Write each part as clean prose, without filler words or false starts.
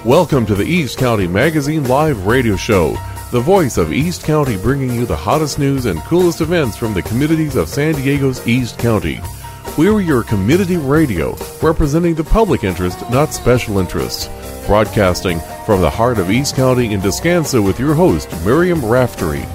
Welcome to the East County Magazine Live Radio Show, the voice of East County, bringing you the hottest news and coolest events from the communities of San Diego's East County. We're your community radio, representing the public interest, not special interests. Broadcasting from the heart of East County in Descanso with your host, Miriam Raftery.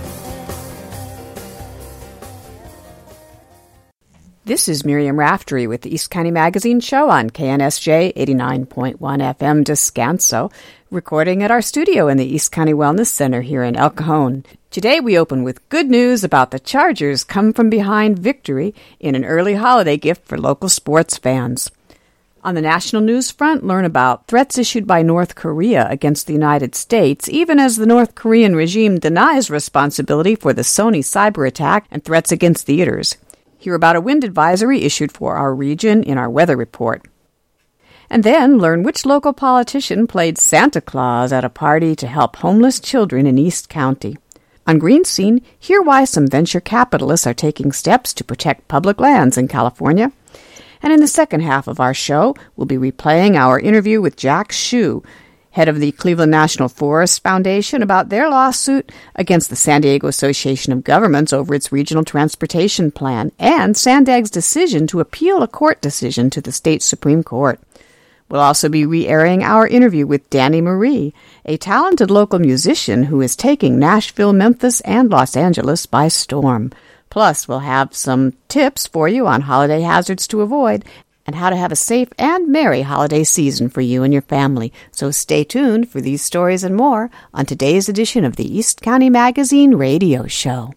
This is Miriam Raftery with the East County Magazine Show on KNSJ 89.1 FM Descanso, recording at our studio in the East County Wellness Center here in El Cajon. Today we open with good news about the Chargers' come-from-behind victory in an early holiday gift for local sports fans. On the national news front, learn about threats issued by North Korea against the United States, even as the North Korean regime denies responsibility for the Sony cyber attack and threats against theaters. Hear about a wind advisory issued for our region in our weather report. And then learn which local politician played Santa Claus at a party to help homeless children in East County. On Green Scene, hear why some venture capitalists are taking steps to protect public lands in California. And in the second half of our show, we'll be replaying our interview with Jack Hsu, head of the Cleveland National Forest Foundation, about their lawsuit against the San Diego Association of Governments over its regional transportation plan, and SANDAG's decision to appeal a court decision to the state Supreme Court. We'll also be re-airing our interview with Danny Marie, a talented local musician who is taking Nashville, Memphis, and Los Angeles by storm. Plus, we'll have some tips for you on holiday hazards to avoid and how to have a safe and merry holiday season for you and your family. So stay tuned for these stories and more on today's edition of the East County Magazine Radio Show.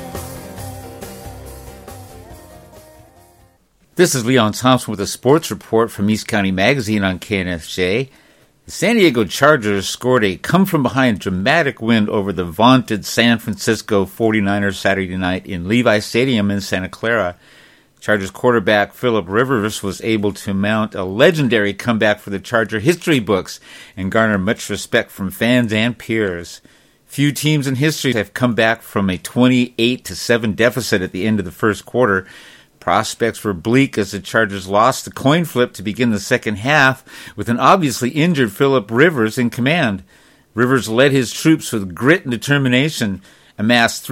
This is Leon Thompson with a sports report from East County Magazine on KNSJ. The San Diego Chargers scored a come-from-behind dramatic win over the vaunted San Francisco 49ers Saturday night in Levi Stadium in Santa Clara. Chargers quarterback Phillip Rivers was able to mount a legendary comeback for the Charger history books and garner much respect from fans and peers. Few teams in history have come back from a 28-7 deficit at the end of the first quarter. Prospects were bleak as the Chargers lost the coin flip to begin the second half with an obviously injured Phillip Rivers in command. Rivers led his troops with grit and determination, amassed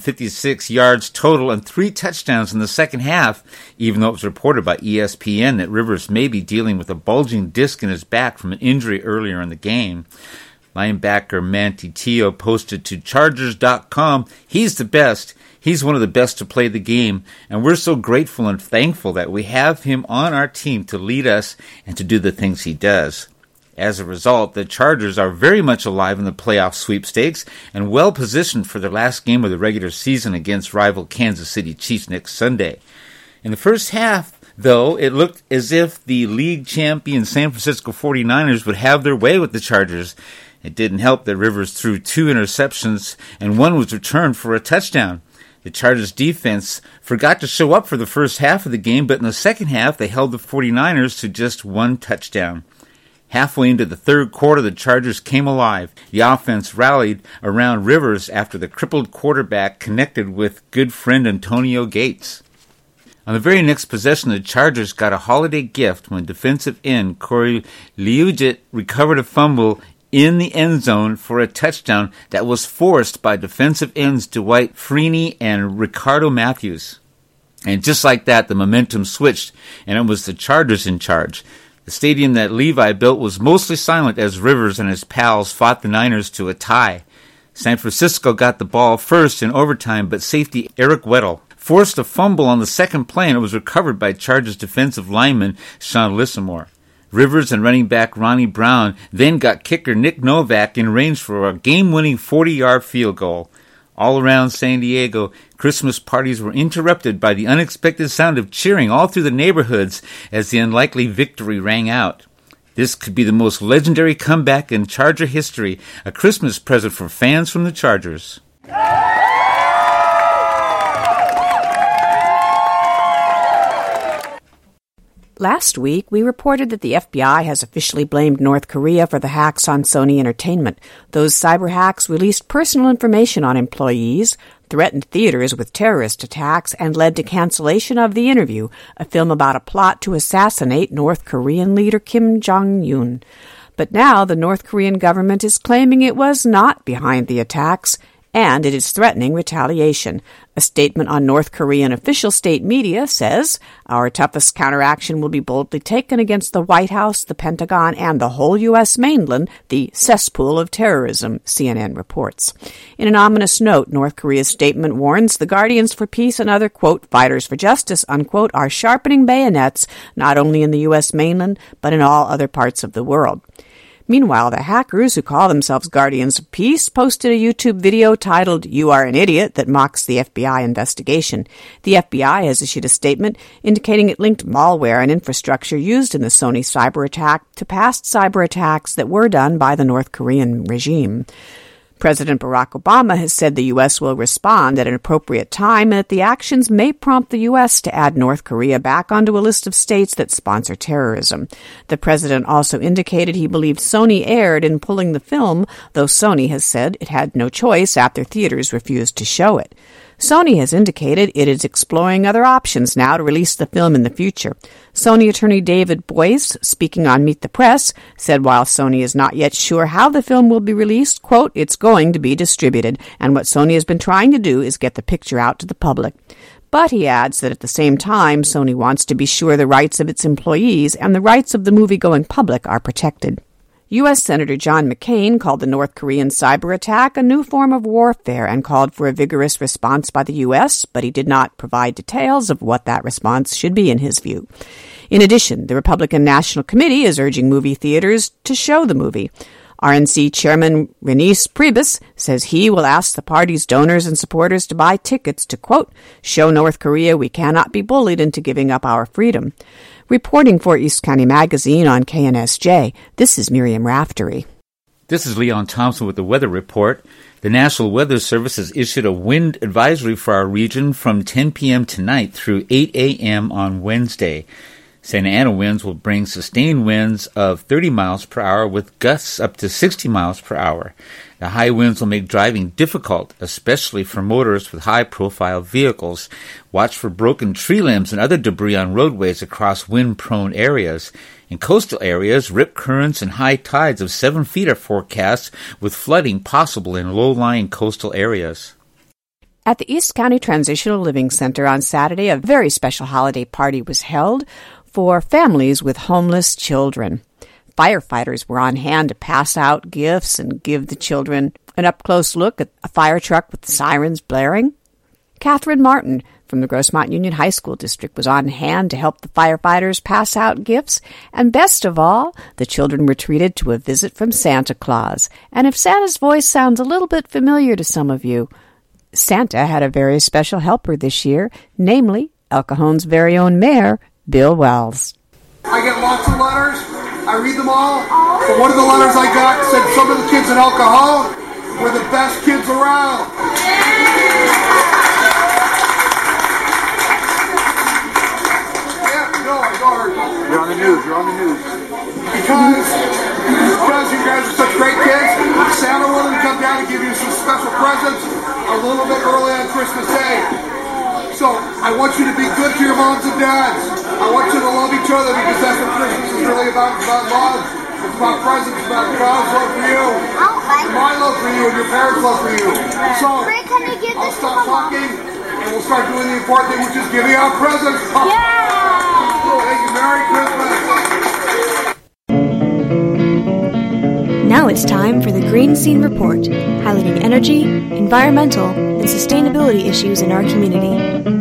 356 yards total and 3 touchdowns in the second half, even though it was reported by ESPN that Rivers may be dealing with a bulging disc in his back from an injury earlier in the game. Linebacker Manti Te'o posted to Chargers.com, "He's the best. He's one of the best to play the game, and we're so grateful and thankful that we have him on our team to lead us and to do the things he does." As a result, the Chargers are very much alive in the playoff sweepstakes and well positioned for their last game of the regular season against rival Kansas City Chiefs next Sunday. In the first half, though, it looked as if the league champion San Francisco 49ers would have their way with the Chargers. It didn't help that Rivers threw 2 interceptions and one was returned for a touchdown. The Chargers defense forgot to show up for the first half of the game, but in the second half they held the 49ers to just 1 touchdown. Halfway into the third quarter, the Chargers came alive. The offense rallied around Rivers after the crippled quarterback connected with good friend Antonio Gates. On the very next possession, the Chargers got a holiday gift when defensive end Corey Liuget recovered a fumble in the end zone for a touchdown that was forced by defensive ends Dwight Freeney and Ricardo Matthews. And just like that, the momentum switched, and it was the Chargers in charge. The stadium that Levi built was mostly silent as Rivers and his pals fought the Niners to a tie. San Francisco got the ball first in overtime, but safety Eric Weddle forced a fumble on the second play, and it was recovered by Chargers defensive lineman Sean Lissamore. Rivers and running back Ronnie Brown then got kicker Nick Novak in range for a game-winning 40-yard field goal. All around San Diego, Christmas parties were interrupted by the unexpected sound of cheering all through the neighborhoods as the unlikely victory rang out. This could be the most legendary comeback in Charger history, a Christmas present for fans from the Chargers. Last week, we reported that the FBI has officially blamed North Korea for the hacks on Sony Entertainment. Those cyber hacks released personal information on employees, threatened theaters with terrorist attacks, and led to cancellation of The Interview, a film about a plot to assassinate North Korean leader Kim Jong-un. But now the North Korean government is claiming it was not behind the attacks, and it is threatening retaliation. A statement on North Korean official state media says, "Our toughest counteraction will be boldly taken against the White House, the Pentagon, and the whole U.S. mainland, the cesspool of terrorism," CNN reports. In an ominous note, North Korea's statement warns the Guardians for Peace and other, quote, fighters for justice, unquote, are sharpening bayonets not only in the U.S. mainland, but in all other parts of the world. Meanwhile, the hackers who call themselves Guardians of Peace posted a YouTube video titled, "You Are an Idiot," that mocks the FBI investigation. The FBI has issued a statement indicating it linked malware and infrastructure used in the Sony cyber attack to past cyber attacks that were done by the North Korean regime. President Barack Obama has said the U.S. will respond at an appropriate time and that the actions may prompt the U.S. to add North Korea back onto a list of states that sponsor terrorism. The president also indicated he believed Sony erred in pulling the film, though Sony has said it had no choice after theaters refused to show it. Sony has indicated it is exploring other options now to release the film in the future. Sony attorney David Boyce, speaking on Meet the Press, said while Sony is not yet sure how the film will be released, quote, it's going to be distributed, and what Sony has been trying to do is get the picture out to the public. But he adds that at the same time, Sony wants to be sure the rights of its employees and the rights of the movie-going public are protected. U.S. Senator John McCain called the North Korean cyber attack a new form of warfare and called for a vigorous response by the U.S., but he did not provide details of what that response should be in his view. In addition, the Republican National Committee is urging movie theaters to show the movie. RNC Chairman Reince Priebus says he will ask the party's donors and supporters to buy tickets to, quote, show North Korea we cannot be bullied into giving up our freedom. Reporting for East County Magazine on KNSJ, this is Miriam Raftery. This is Leon Thompson with the Weather Report. The National Weather Service has issued a wind advisory for our region from 10 p.m. tonight through 8 a.m. on Wednesday. Santa Ana winds will bring sustained winds of 30 miles per hour with gusts up to 60 miles per hour. The high winds will make driving difficult, especially for motorists with high-profile vehicles. Watch for broken tree limbs and other debris on roadways across wind-prone areas. In coastal areas, rip currents and high tides of 7 feet are forecast, with flooding possible in low-lying coastal areas. At the East County Transitional Living Center on Saturday, a very special holiday party was held for families with homeless children. Firefighters were on hand to pass out gifts and give the children an up-close look at a fire truck with the sirens blaring. Catherine Martin from the Grossmont Union High School District was on hand to help the firefighters pass out gifts. And best of all, the children were treated to a visit from Santa Claus. And if Santa's voice sounds a little bit familiar to some of you, Santa had a very special helper this year, namely El Cajon's very own mayor, Bill Wells. I get lots of letters. I read them all. But one of the letters I got said some of the kids in El Cajon were the best kids around. Yeah, no, I know her. You're on the news. Because you guys are such great kids, Santa wanted to come down and give you some special presents a little bit early on Christmas Day. So I want you to be good to your moms and dads. I want you to love each other because that's what Christmas is really about. It's about love. It's about presents. It's about God's love for you. And my love for you and your parents' love for you. So I'll stop talking and we'll start doing the important thing, which is giving out presents. Yeah! Thank you. Merry Christmas. Now it's time for the Green Scene Report, highlighting energy, environmental, and sustainability issues in our community.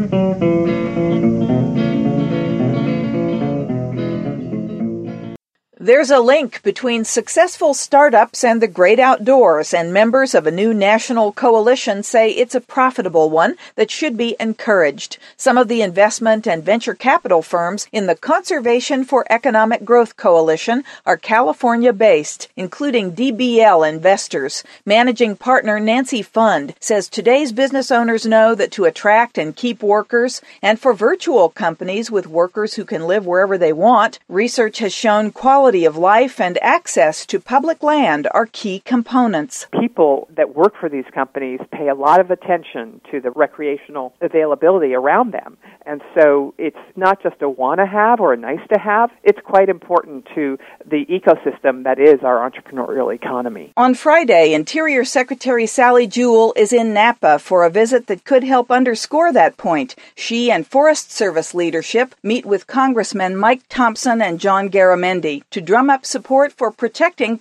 There's a link between successful startups and the great outdoors, and members of a new national coalition say it's a profitable one that should be encouraged. Some of the investment and venture capital firms in the Conservation for Economic Growth Coalition are California-based, including DBL Investors. Managing partner Nancy Fund says today's business owners know that to attract and keep workers, and for virtual companies with workers who can live wherever they want, research has shown quality quality of life and access to public land are key components. People that work for these companies pay a lot of attention to the recreational availability around them. And so it's not just a want-to-have or a nice-to-have. It's quite important to the ecosystem that is our entrepreneurial economy. On Friday, Interior Secretary Sally Jewell is in Napa for a visit that could help underscore that point. She and Forest Service leadership meet with Congressmen Mike Thompson and John Garamendi to drum up support for protecting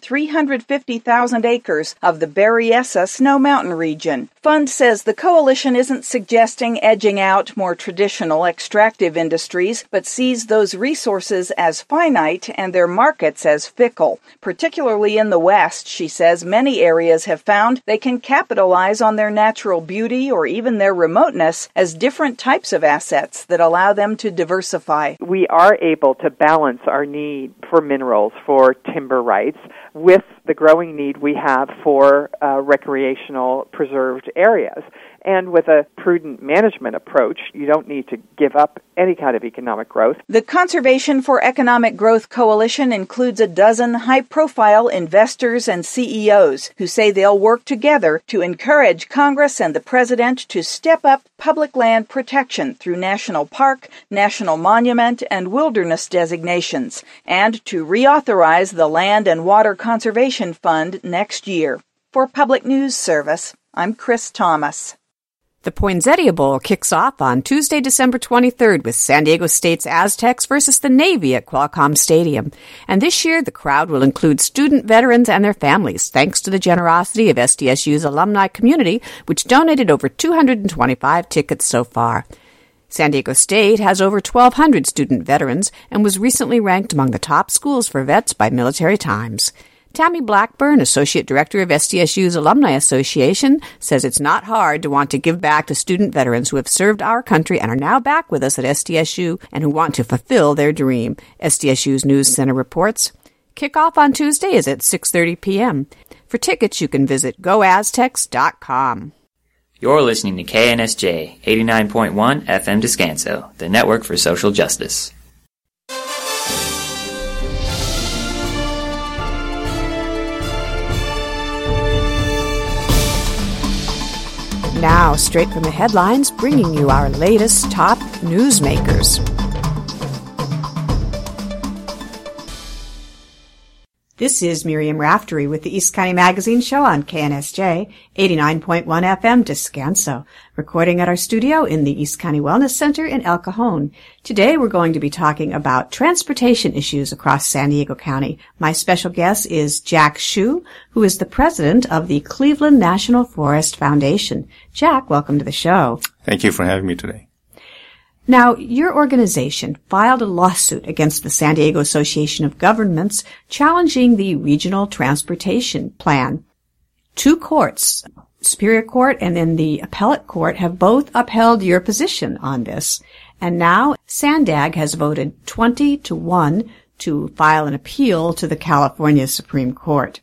350,000 acres of the Berryessa Snow Mountain region. Fund says the coalition isn't suggesting edging out more traditional extractive industries, but sees those resources as finite and their markets as fickle. Particularly in the West, she says many areas have found they can capitalize on their natural beauty or even their remoteness as different types of assets that allow them to diversify. We are able to balance our need for minerals, for timber rights, with the growing need we have for recreational preserved areas. And with a prudent management approach, you don't need to give up any kind of economic growth. The Conservation for Economic Growth Coalition includes a dozen high-profile investors and CEOs who say they'll work together to encourage Congress and the President to step up public land protection through national park, national monument, and wilderness designations, and to reauthorize the Land and Water Conservation Fund next year. For Public News Service, I'm Chris Thomas. The Poinsettia Bowl kicks off on Tuesday, December 23rd with San Diego State's Aztecs versus the Navy at Qualcomm Stadium. And this year, the crowd will include student veterans and their families, thanks to the generosity of SDSU's alumni community, which donated over 225 tickets so far. San Diego State has over 1,200 student veterans and was recently ranked among the top schools for vets by Military Times. Tammy Blackburn, Associate Director of SDSU's Alumni Association, says it's not hard to want to give back to student veterans who have served our country and are now back with us at SDSU and who want to fulfill their dream. SDSU's News Center reports. Kickoff on Tuesday is at 6:30 p.m. For tickets, you can visit goaztecs.com. You're listening to KNSJ 89.1 FM Descanso, the network for social justice. Now, straight from the headlines, bringing you our latest top newsmakers. This is Miriam Raftery with the East County Magazine Show on KNSJ 89.1 FM Descanso, recording at our studio in the East County Wellness Center in El Cajon. Today we're going to be talking about transportation issues across San Diego County. My special guest is Jack Hsu, who is the president of the Cleveland National Forest Foundation. Jack, welcome to the show. Thank you for having me today. Now, your organization filed a lawsuit against the San Diego Association of Governments challenging the Regional Transportation Plan. Two courts, Superior Court and then the Appellate Court, have both upheld your position on this. And now SANDAG has voted 20-1 to file an appeal to the California Supreme Court.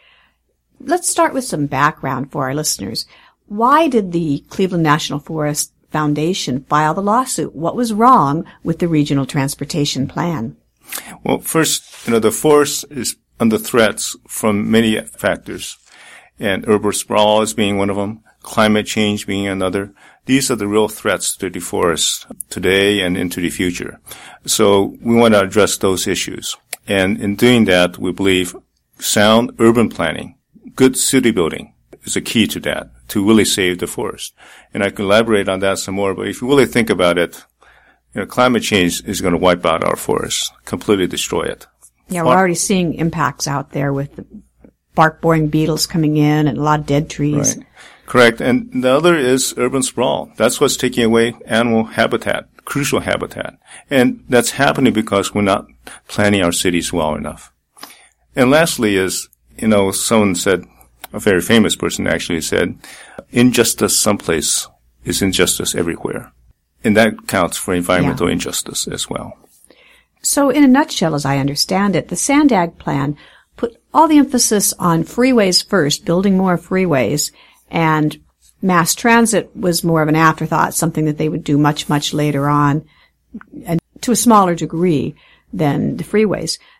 Let's start with some background for our listeners. Why did the Cleveland National Forest Foundation file the lawsuit? What was wrong with the Regional Transportation Plan? Well, first, the forest is under threats from many factors, and urban sprawl is being one of them, climate change being another. These are the real threats to the forest today and into the future. So we want to address those issues. And in doing that, we believe sound urban planning, good city building, is a key to that, to really save the forest. And I can elaborate on that some more, but if you really think about it, climate change is going to wipe out our forests, completely destroy it. Yeah, we're already seeing impacts out there with the bark-boring beetles coming in and a lot of dead trees. Right. Correct. And the other is urban sprawl. That's what's taking away animal habitat, crucial habitat. And that's happening because we're not planning our cities well enough. And lastly is, someone said, a very famous person actually said, injustice someplace is injustice everywhere. And that counts for environmental injustice as well. So in a nutshell, as I understand it, the SANDAG plan put all the emphasis on freeways first, building more freeways, and mass transit was more of an afterthought, something that they would do much, much later on, and to a smaller degree than the freeways.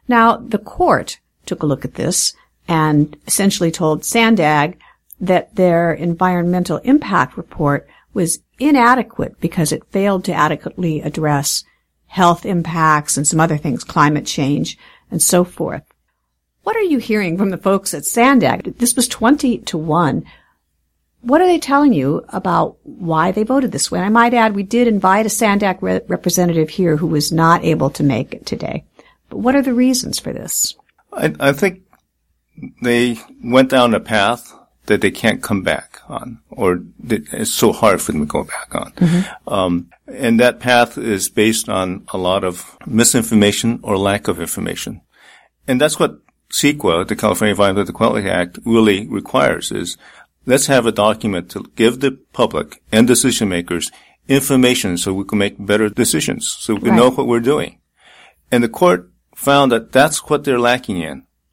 Now, the court took a look at this and essentially told Sandag that their environmental impact report was inadequate because it failed to adequately address health impacts and some other things, climate change and so forth. What are you hearing from the folks at Sandag? This was 20-1. What are they telling you about why they voted this way? And I might add, we did invite a Sandag representative here who was not able to make it today. But what are the reasons for this? I think they went down a path that they can't come back on, or it's so hard for them to go back on. Mm-hmm. And that path is based on a lot of misinformation or lack of information. And that's what CEQA, the California Environmental Quality Act, really requires, is let's have a document to give the public and decision makers information so we can make better decisions, so we can know what we're doing. And the court found that that's what they're lacking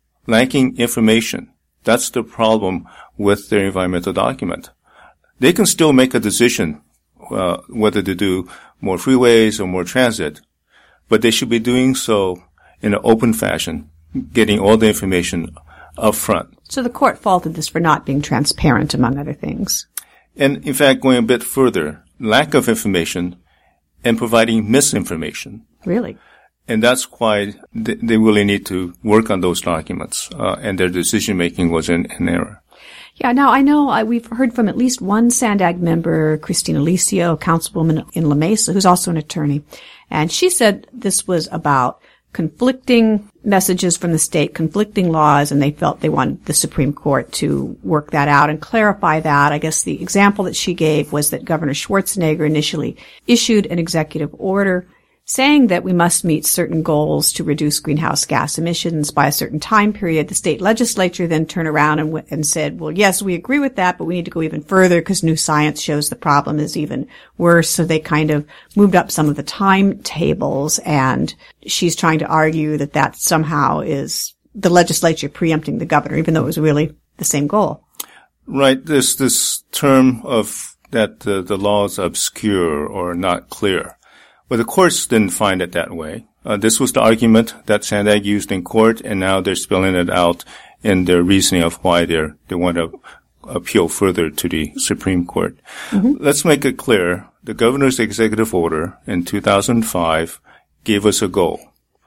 information. That's the problem with their environmental document. They can still make a decision whether to do more freeways or more transit, but they should be doing so in an open fashion, getting all the information up front. So the court faulted this for not being transparent, among other things. And in fact, going a bit further, lack of information and providing misinformation. Really? And that's why they really need to work on those documents, and their decision-making was in error. Yeah, now I know we've heard from at least one Sandag member, Christina Licio, councilwoman in La Mesa, who's also an attorney. And she said this was about conflicting messages from the state, conflicting laws, and they felt they wanted the Supreme Court to work that out and clarify that. I guess the example that she gave was that Governor Schwarzenegger initially issued an executive order saying that we must meet certain goals to reduce greenhouse gas emissions by a certain time period. The state legislature then turned around and said, well, yes, we agree with that, but we need to go even further because new science shows the problem is even worse. So they kind of moved up some of the timetables, and she's trying to argue that that somehow is the legislature preempting the governor, even though it was really the same goal. Right. This term of that the law is obscure or not clear. But the courts didn't find it that way. This was the argument that Sandag used in court, and now they're spelling it out in their reasoning of why they want to appeal further to the Supreme Court. Mm-hmm. Let's make it clear. The governor's executive order in 2005 gave us a goal.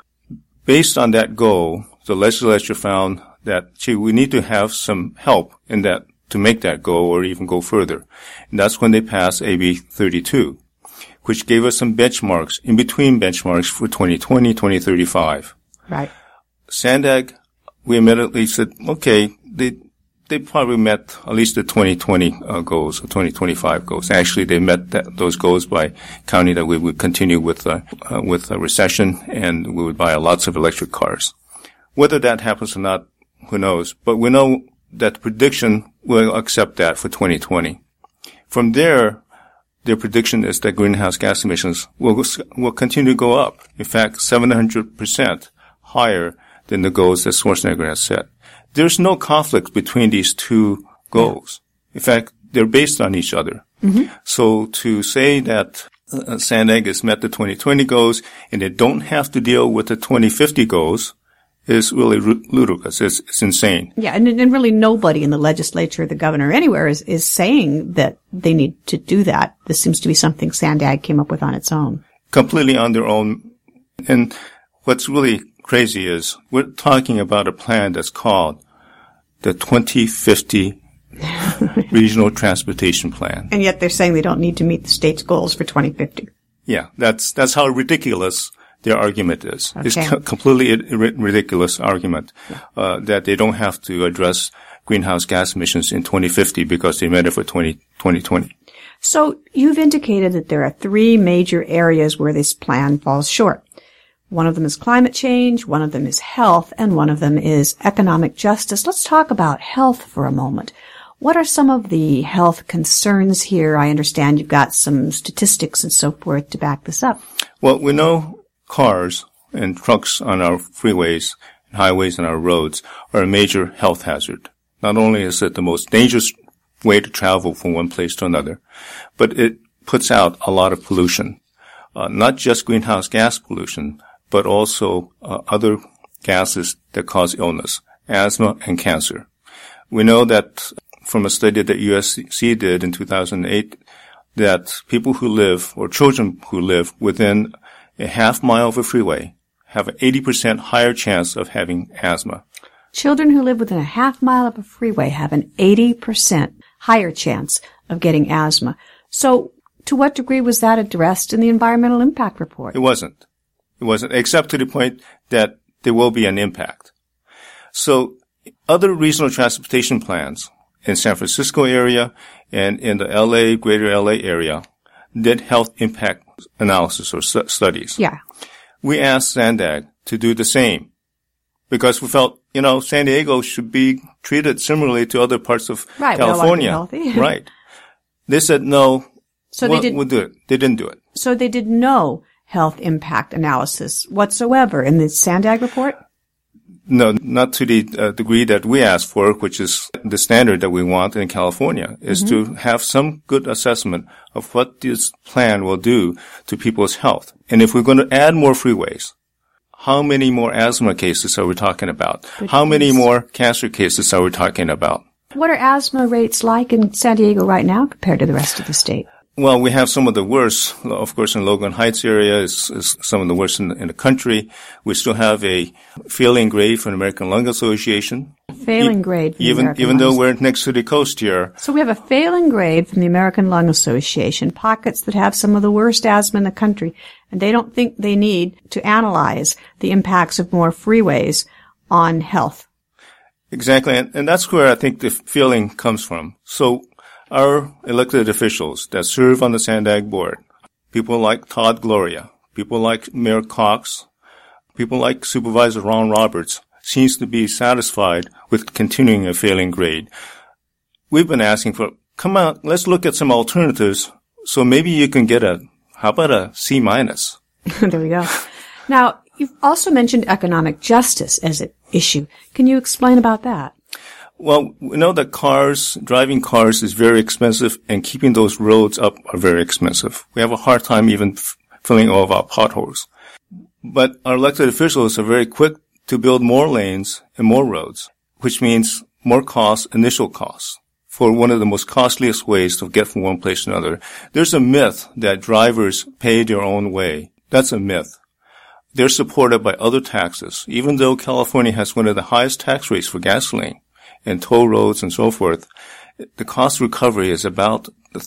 Based on that goal, the legislature found that, we need to have some help in that to make that goal or even go further. And that's when they passed AB 32. Which gave us some benchmarks, in between benchmarks for 2020, 2035. Right. Sandag, we immediately said, okay, they probably met at least the 2020 goals, the 2025 goals. Actually, they met those goals by counting that we would continue with a recession and we would buy lots of electric cars. Whether that happens or not, who knows? But we know that the prediction will accept that for 2020. From there, their prediction is that greenhouse gas emissions will continue to go up. In fact, 700% higher than the goals that Schwarzenegger has set. There's no conflict between these two goals. In fact, they're based on each other. Mm-hmm. So to say that Sandag has met the 2020 goals and they don't have to deal with the 2050 goals is really ludicrous. It's insane. Yeah, and really nobody in the legislature, the governor, anywhere is saying that they need to do that. This seems to be something Sandag came up with on its own. Completely on their own. And what's really crazy is we're talking about a plan that's called the 2050 Regional Transportation Plan. And yet they're saying they don't need to meet the state's goals for 2050. Yeah, that's how ridiculous their argument is. Okay. It's completely ridiculous argument, that they don't have to address greenhouse gas emissions in 2050 because they met it for 2020. So you've indicated that there are three major areas where this plan falls short. One of them is climate change, one of them is health, and one of them is economic justice. Let's talk about health for a moment. What are some of the health concerns here? I understand you've got some statistics and so forth to back this up. Well, we know cars and trucks on our freeways and highways and our roads are a major health hazard. Not only is it the most dangerous way to travel from one place to another, but it puts out a lot of pollution. Not just greenhouse gas pollution, but also other gases that cause illness, asthma and cancer. We know that from a study that USC did in 2008 that people who live, or children who live within a half mile of a freeway have an 80% higher chance of having asthma. Children who live within a half mile of a freeway have an 80% higher chance of getting asthma. So to what degree was that addressed in the environmental impact report? It wasn't. It wasn't, except to the point that there will be an impact. So other regional transportation plans in San Francisco area and in the LA, greater LA area did health impact analysis or studies. Yeah. We asked SANDAG to do the same because we felt, San Diego should be treated similarly to other parts of California. Right. They said no. So we'll do it. They didn't do it. So they did no health impact analysis whatsoever in the SANDAG report? No, not to the degree that we asked for, which is the standard that we want in California, is to have some good assessment of what this plan will do to people's health. And if we're going to add more freeways, how many more asthma cases are we talking about? How many more cancer cases are we talking about? What are asthma rates like in San Diego right now compared to the rest of the state? Well, we have some of the worst. Of course, in Logan Heights area is some of the worst in the country. We still have a failing grade from the American Lung Association. Failing grade from the American even though we're next to the coast here. So we have a failing grade from the American Lung Association, pockets that have some of the worst asthma in the country, and they don't think they need to analyze the impacts of more freeways on health. Exactly, and that's where I think the failing comes from. So our elected officials that serve on the SANDAG board, people like Todd Gloria, people like Mayor Cox, people like Supervisor Ron Roberts, seems to be satisfied with continuing a failing grade. We've been asking for, come on, let's look at some alternatives, so maybe you can get how about a C-? There we go. Now, you've also mentioned economic justice as an issue. Can you explain about that? Well, we know that driving cars is very expensive, and keeping those roads up are very expensive. We have a hard time even filling all of our potholes. But our elected officials are very quick to build more lanes and more roads, which means more initial costs, for one of the most costliest ways to get from one place to another. There's a myth that drivers pay their own way. That's a myth. They're supported by other taxes, even though California has one of the highest tax rates for gasoline and toll roads and so forth. The cost recovery is about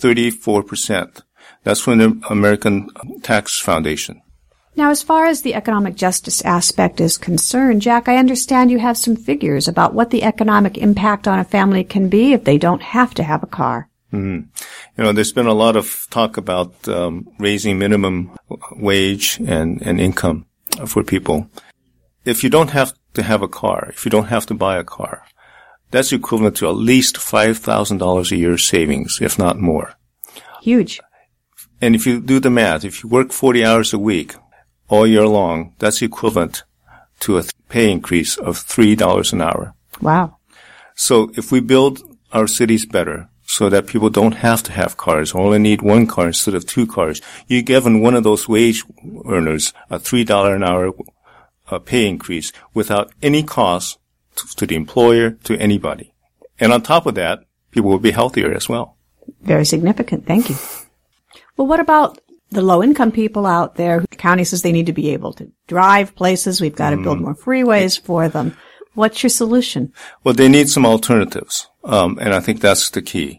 34%. That's from the American Tax Foundation. Now, as far as the economic justice aspect is concerned, Jack, I understand you have some figures about what the economic impact on a family can be if they don't have to have a car. Mm-hmm. There's been a lot of talk about raising minimum wage and income for people. If you don't have to have a car, if you don't have to buy a car, that's equivalent to at least $5,000 a year savings, if not more. Huge. And if you do the math, if you work 40 hours a week all year long, that's equivalent to a pay increase of $3 an hour. Wow. So if we build our cities better so that people don't have to have cars, or only need one car instead of two cars, you're giving one of those wage earners a $3 an hour pay increase without any cost to the employer, to anybody. And on top of that, people will be healthier as well. Very significant. Thank you. Well, what about the low-income people out there? The county says they need to be able to drive places. We've got to build more freeways for them. What's your solution? Well, they need some alternatives, and I think that's the key.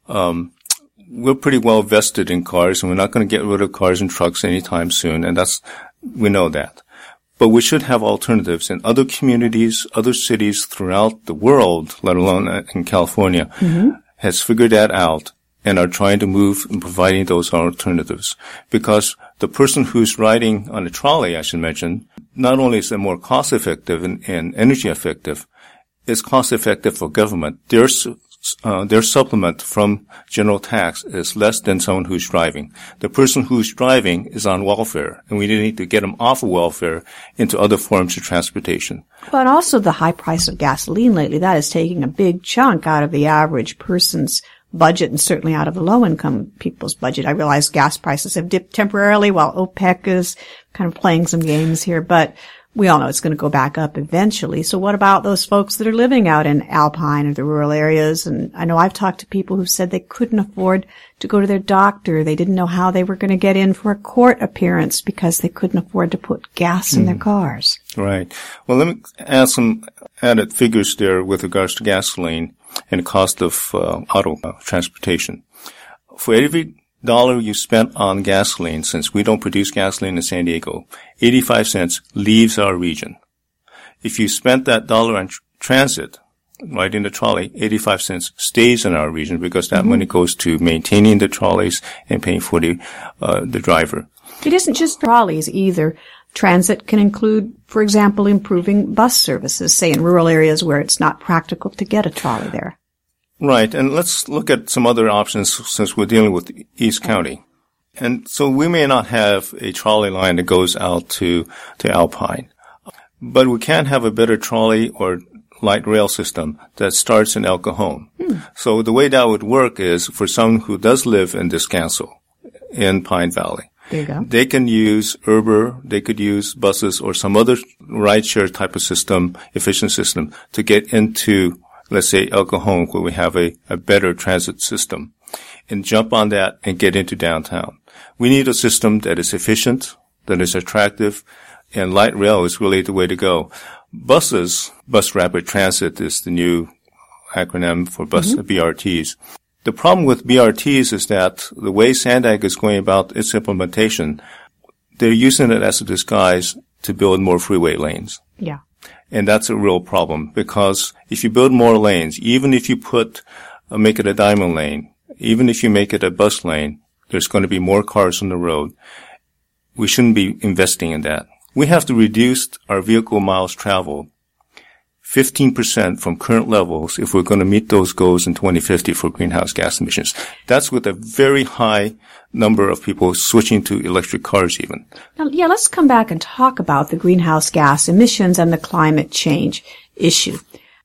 We're pretty well vested in cars, and we're not going to get rid of cars and trucks anytime soon, and we know that. But we should have alternatives in other communities, other cities throughout the world, let alone in California, has figured that out and are trying to move in providing those alternatives. Because the person who's riding on a trolley, I should mention, not only is it more cost-effective and energy effective, it's cost-effective for government. Their supplement from general tax is less than someone who's driving. The person who's driving is on welfare, and we need to get them off of welfare into other forms of transportation. But also the high price of gasoline lately, that is taking a big chunk out of the average person's budget and certainly out of the low-income people's budget. I realize gas prices have dipped temporarily while OPEC is kind of playing some games here, but We all know it's going to go back up eventually. So what about those folks that are living out in Alpine or the rural areas? And I know I've talked to people who said they couldn't afford to go to their doctor. They didn't know how they were going to get in for a court appearance because they couldn't afford to put gas in their cars. Right. Well, let me add some added figures there with regards to gasoline and the cost of auto transportation. For every dollar you spent on gasoline, since we don't produce gasoline in San Diego, 85 cents leaves our region. If you spent that dollar on transit, right in the trolley, 85 cents stays in our region because that money goes to maintaining the trolleys and paying for the driver. It isn't just trolleys either. Transit can include, for example, improving bus services, say in rural areas where it's not practical to get a trolley there. Right, and let's look at some other options since we're dealing with East County. And so we may not have a trolley line that goes out to Alpine, but we can have a better trolley or light rail system that starts in El Cajon. So the way that would work is for someone who does live in Descanso, in Pine Valley, there you go. They can use Uber, they could use buses or some other rideshare type of system, efficient system, to get into, let's say, El Cajon, where we have a better transit system, and jump on that and get into downtown. We need a system that is efficient, that is attractive, and light rail is really the way to go. Buses, Bus Rapid Transit is the new acronym for BRTs. The problem with BRTs is that the way Sandag is going about its implementation, they're using it as a disguise to build more freeway lanes. Yeah. And that's a real problem because if you build more lanes, even if you make it a diamond lane, even if you make it a bus lane, there's going to be more cars on the road. We shouldn't be investing in that. We have to reduce our vehicle miles traveled 15% from current levels if we're going to meet those goals in 2050 for greenhouse gas emissions. That's with a very high number of people switching to electric cars even. Now, yeah, let's come back and talk about the greenhouse gas emissions and the climate change issue.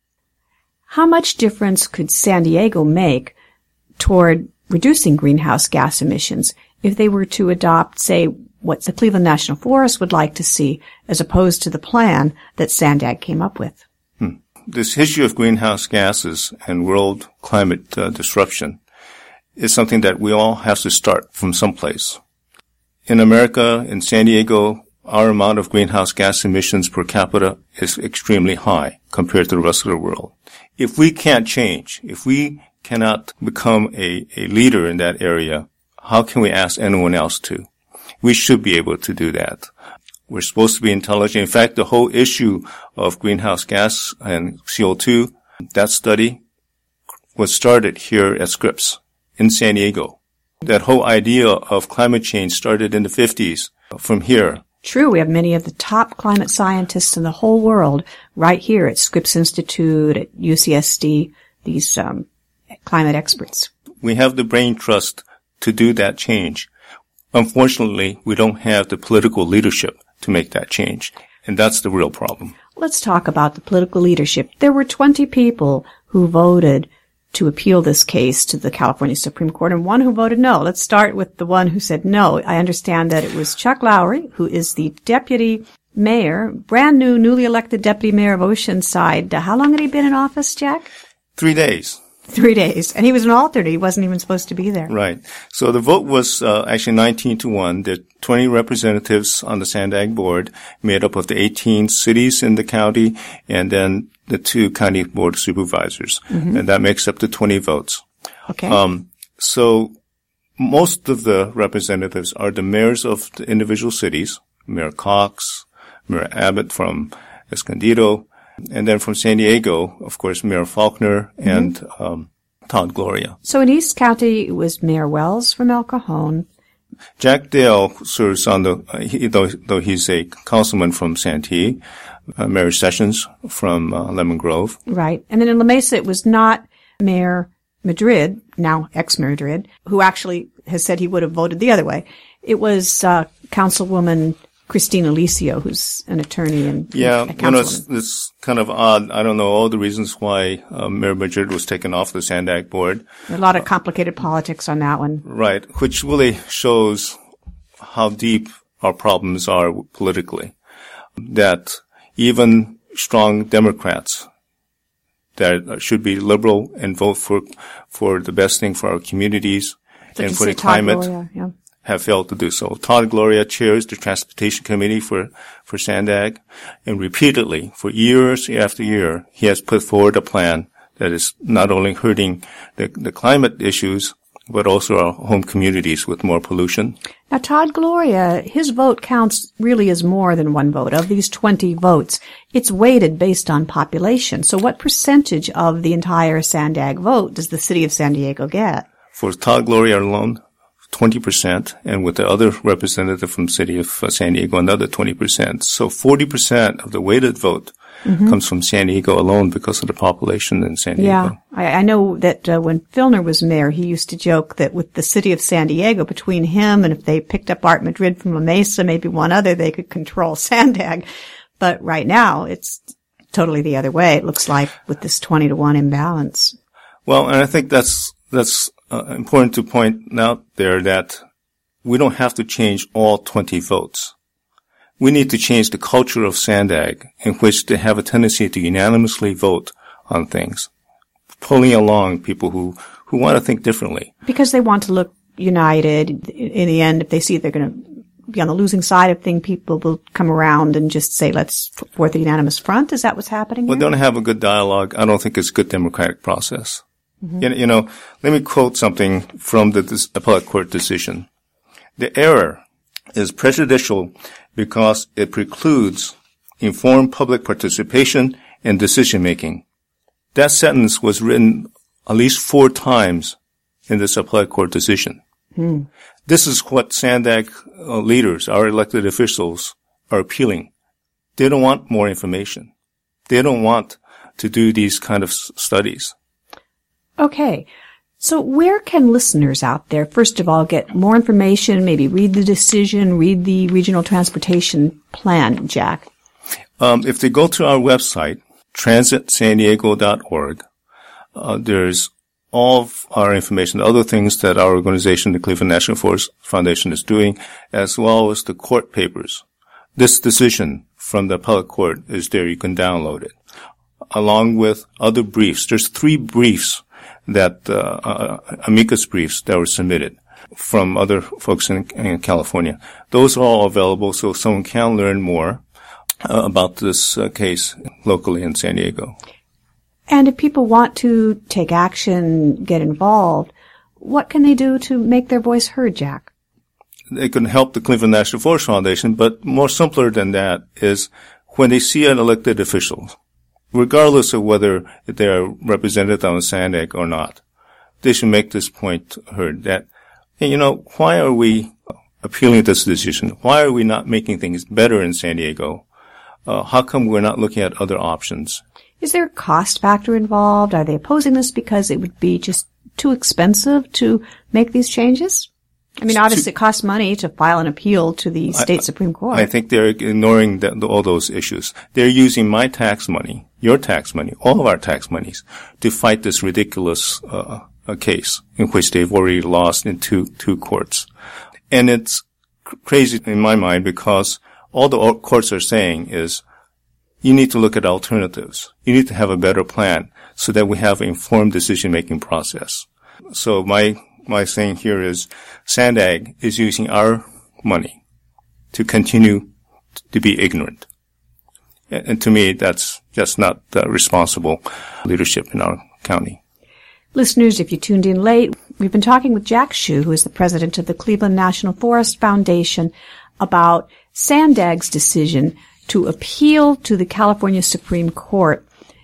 How much difference could San Diego make toward reducing greenhouse gas emissions if they were to adopt, say, what the Cleveland National Forest would like to see as opposed to the plan that Sandag came up with? This issue of greenhouse gases and world climate disruption is something that we all have to start from someplace. In America, in San Diego, our amount of greenhouse gas emissions per capita is extremely high compared to the rest of the world. If we can't change, if we cannot become a leader in that area, how can we ask anyone else to? We should be able to do that. We're supposed to be intelligent. In fact, the whole issue of greenhouse gas and CO2, that study was started here at Scripps in San Diego. That whole idea of climate change started in the 50s from here. True. We have many of the top climate scientists in the whole world right here at Scripps Institute, at UCSD, these climate experts. We have the brain trust to do that change. Unfortunately, we don't have the political leadership to make that change. And that's the real problem. Let's talk about the political leadership. There were 20 people who voted to appeal this case to the California Supreme Court and one who voted no. Let's start with the one who said no. I understand that it was Chuck Lowry, who is the deputy mayor, brand new, newly elected deputy mayor of Oceanside. How long had he been in office, Jack? 3 days. 3 days. And he was an alternate. He wasn't even supposed to be there. Right. So the vote was actually 19-1. There are 20 representatives on the Sandag board made up of the 18 cities in the county and then the 2 county board of supervisors. And that makes up the 20 votes. Okay. So most of the representatives are the mayors of the individual cities, Mayor Cox, Mayor Abbott from Escondido, and then from San Diego, of course, Mayor Faulkner and Todd Gloria. So in East County, it was Mayor Wells from El Cajon. Jack Dale serves on though he's a councilman from Santee, Mayor Sessions from Lemon Grove. Right. And then in La Mesa, it was not Mayor Madrid, now ex-Mayor Madrid, who actually has said he would have voted the other way. It was Councilwoman Christina Alicio, who's an attorney and a councilwoman. It's kind of odd. I don't know all the reasons why Mayor Madrid was taken off the Sandag board. A lot of complicated politics on that one. Right, which really shows how deep our problems are politically. that even strong Democrats that should be liberal and vote for the best thing for our communities and for the climate have failed to do so. Todd Gloria chairs the Transportation Committee for Sandag, and repeatedly, for years after year, he has put forward a plan that is not only hurting the climate issues, but also our home communities with more pollution. Now, Todd Gloria, his vote counts really as more than one vote. Of these 20 votes, it's weighted based on population. So what percentage of the entire Sandag vote does the city of San Diego get? For Todd Gloria alone, 20%, and with the other representative from the city of San Diego, another 20%. So 40% of the weighted vote comes from San Diego alone because of the population in San Diego. Yeah, I know that when Filner was mayor, he used to joke that with the city of San Diego, between him and if they picked up Art Madrid from La Mesa, maybe one other, they could control Sandag. But right now, it's totally the other way, it looks like, with this 20-to-1 imbalance. Well, and I think that's important to point out there that we don't have to change all 20 votes. We need to change the culture of Sandag in which they have a tendency to unanimously vote on things, pulling along people who want to think differently. Because they want to look united. In the end, if they see they're going to be on the losing side of things, people will come around and just say, let's put forth a unanimous front. Is that what's happening here? Well, don't have a good dialogue. I don't think it's a good democratic process. Mm-hmm. Let me quote something from the appellate court decision. The error is prejudicial because it precludes informed public participation and decision-making. That sentence was written at least 4 times in this appellate court decision. This is what Sandag leaders, our elected officials, are appealing. They don't want more information. They don't want to do these kind of studies. Okay. So where can listeners out there, first of all, get more information, maybe read the decision, read the regional transportation plan, Jack? If they go to our website, transitsandiego.org, there's all of our information, other things that our organization, the Cleveland National Forest Foundation, is doing, as well as the court papers. This decision from the appellate court is there. You can download it, along with other briefs. There's 3 briefs that amicus briefs that were submitted from other folks in California. Those are all available, so someone can learn more about this case locally in San Diego. And if people want to take action, get involved, what can they do to make their voice heard, Jack? They can help the Cleveland National Forest Foundation, but more simpler than that is when they see an elected official, regardless of whether they are represented on Sandag or not, they should make this point heard that, why are we appealing this decision? Why are we not making things better in San Diego? How come we're not looking at other options? Is there a cost factor involved? Are they opposing this because it would be just too expensive to make these changes? I mean, obviously it costs money to file an appeal to the state Supreme Court. I think they're ignoring all those issues. They're using my tax money, your tax money, all of our tax monies to fight this ridiculous case in which they've already lost in two courts. And it's crazy in my mind because all the courts are saying is you need to look at alternatives. You need to have a better plan so that we have an informed decision-making process. So my saying here is Sandag is using our money to continue to be ignorant. And to me, that's just not responsible leadership in our county. Listeners, if you tuned in late, we've been talking with Jack Hsu, who is the president of the Cleveland National Forest Foundation, about Sandag's decision to appeal to the California Supreme Court,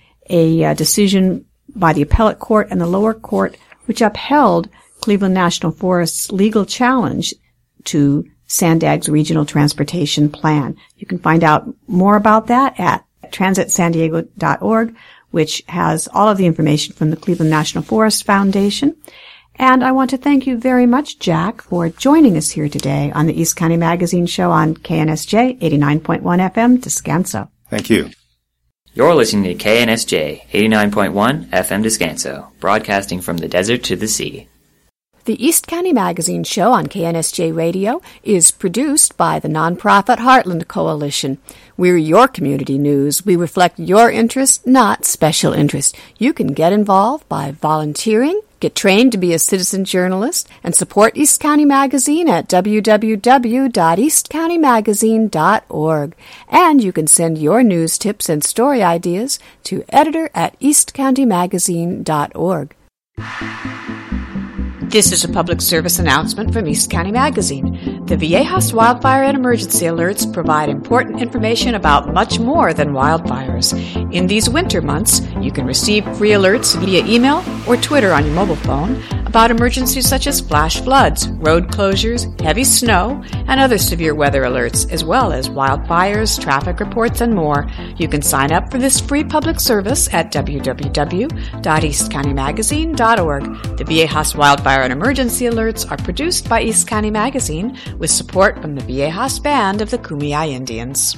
a decision by the appellate court and the lower court, which upheld Cleveland National Forest's legal challenge to Sandag's regional transportation plan. You can find out more about that at transitsandiego.org, which has all of the information from the Cleveland National Forest Foundation. And I want to thank you very much, Jack, for joining us here today on the East County Magazine Show on KNSJ 89.1 FM, Descanso. Thank you. You're listening to KNSJ 89.1 FM Descanso, broadcasting from the desert to the sea. The East County Magazine Show on KNSJ Radio is produced by the nonprofit Heartland Coalition. We're your community news. We reflect your interest, not special interest. You can get involved by volunteering, get trained to be a citizen journalist, and support East County Magazine at www.eastcountymagazine.org. And you can send your news tips and story ideas to editor@eastcountymagazine.org. This is a public service announcement from East County Magazine. The Viejas wildfire and emergency alerts provide important information about much more than wildfires. In these winter months, you can receive free alerts via email or Twitter on your mobile phone about emergencies such as flash floods, road closures, heavy snow, and other severe weather alerts, as well as wildfires, traffic reports, and more. You can sign up for this free public service at www.eastcountymagazine.org. The Viejas Wildfire and Emergency Alerts are produced by East County Magazine with support from the Viejas Band of the Kumeyaay Indians.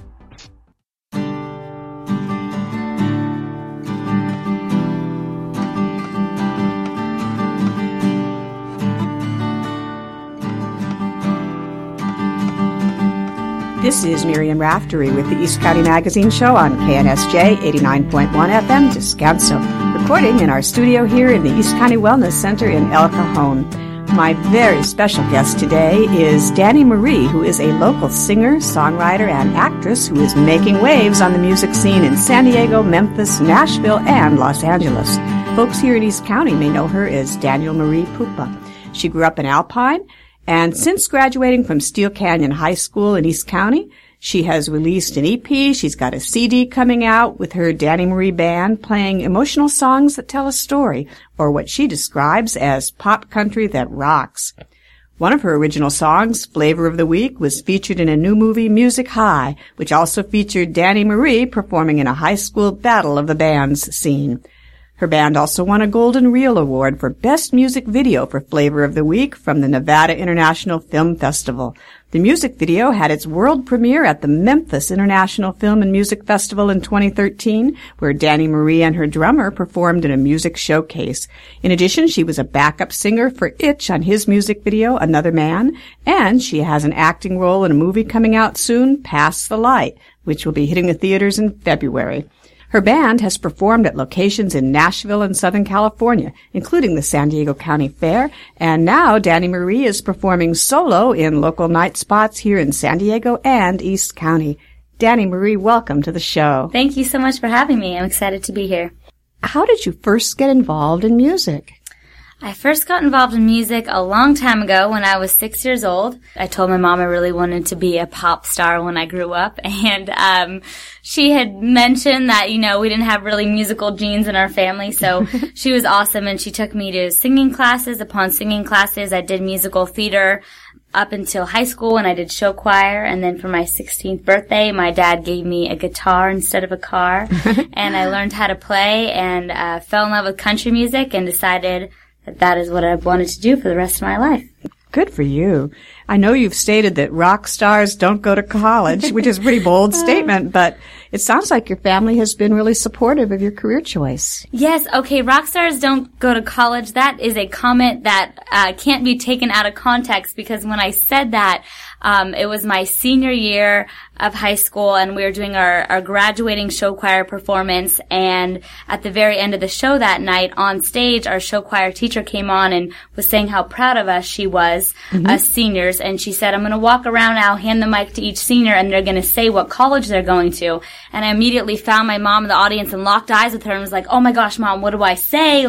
This is Miriam Raftery with the East County Magazine Show on KNSJ 89.1 FM Descanso, recording in our studio here in the East County Wellness Center in El Cajon. My very special guest today is Danny Marie, who is a local singer, songwriter, and actress who is making waves on the music scene in San Diego, Memphis, Nashville, and Los Angeles. Folks here in East County may know her as Daniel Marie Pupa. She grew up in Alpine, and since graduating from Steel Canyon High School in East County, she has released an EP. She's got a CD coming out with her Danny Marie Band playing emotional songs that tell a story, or what she describes as pop country that rocks. One of her original songs, Flavor of the Week, was featured in a new movie, Music High, which also featured Danny Marie performing in a high school battle of the bands scene. Her band also won a Golden Reel Award for Best Music Video for Flavor of the Week from the Nevada International Film Festival. The music video had its world premiere at the Memphis International Film and Music Festival in 2013, where Danny Marie and her drummer performed in a music showcase. In addition, she was a backup singer for Itch on his music video, Another Man, and she has an acting role in a movie coming out soon, Pass the Light, which will be hitting the theaters in February. Her band has performed at locations in Nashville and Southern California, including the San Diego County Fair, and now Danny Marie is performing solo in local night spots here in San Diego and East County. Danny Marie, welcome to the show. Thank you so much for having me. I'm excited to be here. How did you first get involved in music? I first got involved in music a long time ago when I was 6 years old. I told my mom I really wanted to be a pop star when I grew up, and she had mentioned that, we didn't have really musical genes in our family, so she was awesome, and she took me to singing classes. Upon singing classes, I did musical theater up until high school, and I did show choir, and then for my 16th birthday, my dad gave me a guitar instead of a car, and I learned how to play and fell in love with country music and decided that is what I wanted to do for the rest of my life. Good for you. I know you've stated that rock stars don't go to college, which is a pretty bold statement, but it sounds like your family has been really supportive of your career choice. Yes, okay, rock stars don't go to college. That is a comment that can't be taken out of context, because when I said that, it was my senior year of high school, and we were doing our graduating show choir performance, and at the very end of the show that night, on stage, our show choir teacher came on and was saying how proud of us she was, us seniors, and she said, I'm going to walk around now, hand the mic to each senior, and they're going to say what college they're going to. And I immediately found my mom in the audience and locked eyes with her and was like, oh my gosh, Mom, what do I say?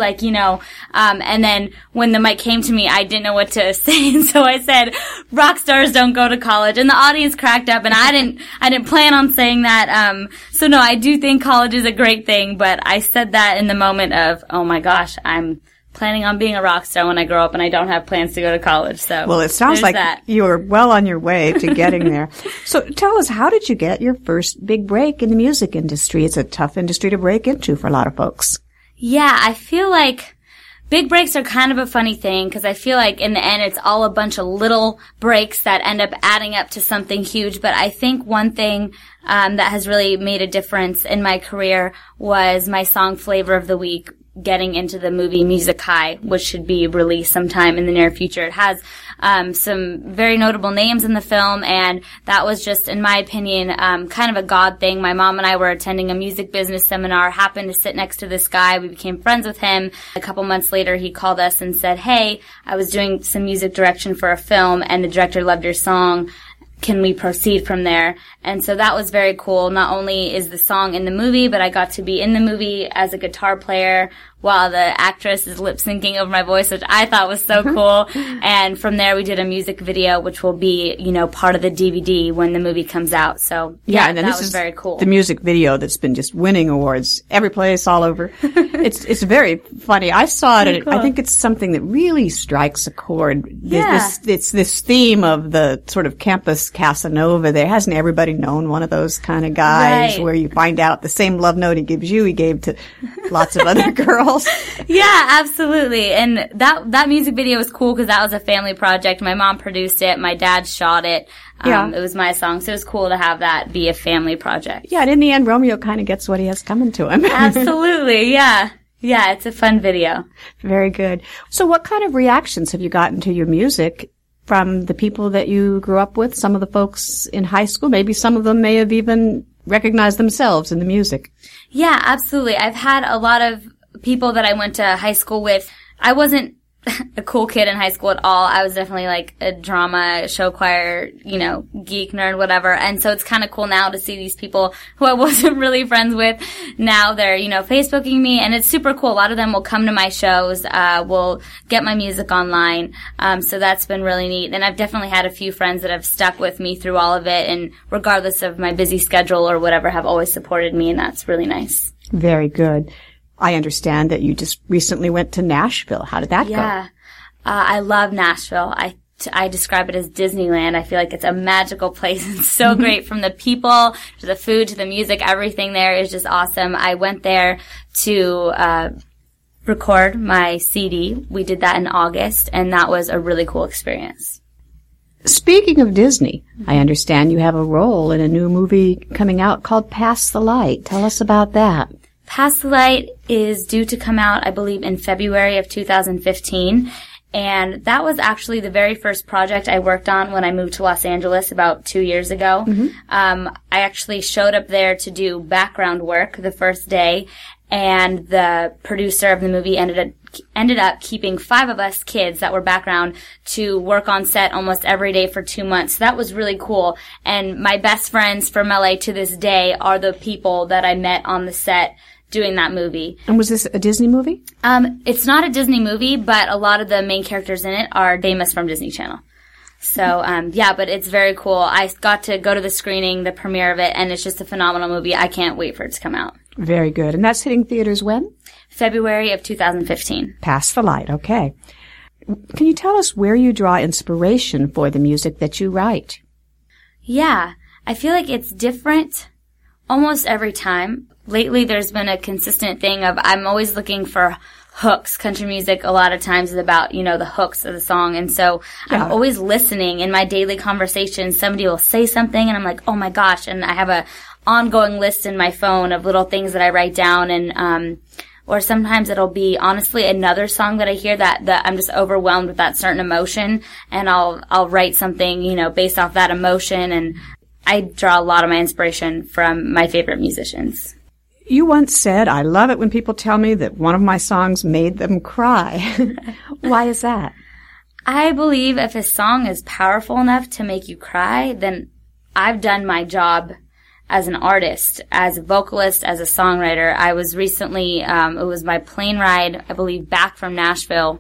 And then when the mic came to me, I didn't know what to say, and so I said, rock stars don't go to college, and the audience cracked up, and I didn't plan on saying that. So no, I do think college is a great thing, but I said that in the moment of, oh my gosh, I'm planning on being a rock star when I grow up, and I don't have plans to go to college. So well, it sounds like you're well on your way to getting there. So tell us, how did you get your first big break in the music industry? It's a tough industry to break into for a lot of folks. Yeah, I feel like big breaks are kind of a funny thing, because I feel like in the end it's all a bunch of little breaks that end up adding up to something huge. But I think one thing that has really made a difference in my career was my song Flavor of the Week. getting into the movie Music High, which should be released sometime in the near future. It has some very notable names in the film, and that was just, in my opinion, kind of a God thing. My mom and I were attending a music business seminar, happened to sit next to this guy. We became friends with him. A couple months later, he called us and said, "Hey, I was doing some music direction for a film, and the director loved your song. Can we proceed from there?" And so that was very cool. Not only is the song in the movie, but I got to be in the movie as a guitar player while the actress is lip syncing over my voice, which I thought was so cool. And from there, we did a music video, which will be, part of the DVD when the movie comes out. So yeah, and then that was very cool. The music video that's been just winning awards every place, all over. It's very funny. I saw it. Cool. I think it's something that really strikes a chord. Yeah. It's this theme of the sort of campus Casanova there. Hasn't everybody known one of those kind of guys where you find out the same love note he gives you, he gave to lots of other girls? Yeah, absolutely. And that music video was cool because that was a family project. My mom produced it. My dad shot it. It was my song. So it was cool to have that be a family project. Yeah, and in the end, Romeo kind of gets what he has coming to him. Absolutely, yeah. Yeah, it's a fun video. Very good. So what kind of reactions have you gotten to your music from the people that you grew up with, some of the folks in high school? Maybe some of them may have even recognized themselves in the music. Yeah, absolutely. I've had a lot of people that I went to high school with. I wasn't a cool kid in high school at all. I was definitely like a drama, show choir, geek, nerd, whatever. And so it's kind of cool now to see these people who I wasn't really friends with. Now they're, Facebooking me, and it's super cool. A lot of them will come to my shows, will get my music online. So that's been really neat. And I've definitely had a few friends that have stuck with me through all of it, and regardless of my busy schedule or whatever, have always supported me, and that's really nice. Very good. I understand that you just recently went to Nashville. How did that go? Yeah. I love Nashville. I describe it as Disneyland. I feel like it's a magical place. It's so great, from the people to the food to the music. Everything there is just awesome. I went there to record my CD. We did that in August, and that was a really cool experience. Speaking of Disney, I understand you have a role in a new movie coming out called Pass the Light. Tell us about that. Pass the Light is due to come out, I believe, in February of 2015. And that was actually the very first project I worked on when I moved to Los Angeles about 2 years ago. I actually showed up there to do background work the first day, and the producer of the movie ended up keeping 5 of us kids that were background to work on set almost every day for 2 months. So that was really cool. And my best friends from LA to this day are the people that I met on the set doing that movie. And was this a Disney movie? It's not a Disney movie, but a lot of the main characters in it are famous from Disney Channel. So, but it's very cool. I got to go to the screening, the premiere of it, and it's just a phenomenal movie. I can't wait for it to come out. Very good. And that's hitting theaters when? February of 2015. Pass the Light. Okay. Can you tell us where you draw inspiration for the music that you write? Yeah. I feel like it's different almost every time. Lately, there's been a consistent thing of I'm always looking for hooks. Country music a lot of times is about, the hooks of the song. And so I'm always listening. In my daily conversations, somebody will say something and I'm like, oh my gosh. And I have a ongoing list in my phone of little things that I write down. And, or sometimes it'll be honestly another song that I hear that I'm just overwhelmed with that certain emotion. And I'll write something, based off that emotion. And I draw a lot of my inspiration from my favorite musicians. You once said, I love it when people tell me that one of my songs made them cry. Why is that? I believe if a song is powerful enough to make you cry, then I've done my job as an artist, as a vocalist, as a songwriter. I was recently, it was my plane ride, I believe, back from Nashville